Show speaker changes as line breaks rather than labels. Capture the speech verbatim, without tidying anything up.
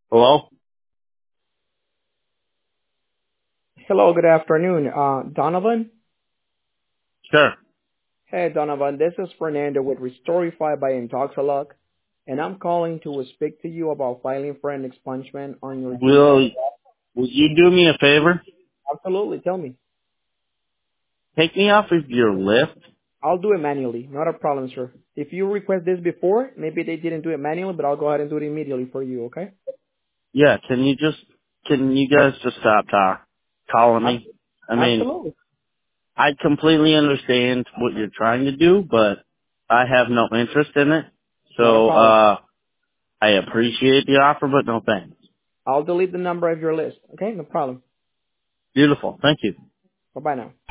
Hello?
Hello, good afternoon. Uh, Donovan?
Sure.
Hey, Donovan, this is Fernando with Restorify by Intoxalog, and I'm calling to speak to you about filing for an expungement on your Jeep.
Will will you do me a favor?
Absolutely, tell me.
Take me off of your list.
I'll do it manually, not a problem, sir. If you request this before, maybe they didn't do it manually, but I'll go ahead and do it immediately for you, okay?
Yeah, can you just can you guys just stop talk calling
Ab-
me? I mean,
Absolutely,
I completely understand what you're trying to do, but I have no interest in it.
not a
So
problem.
uh I appreciate the offer, but no thanks.
I'll delete the number of your list, okay? No problem.
Beautiful. Thank you.
Bye-bye now.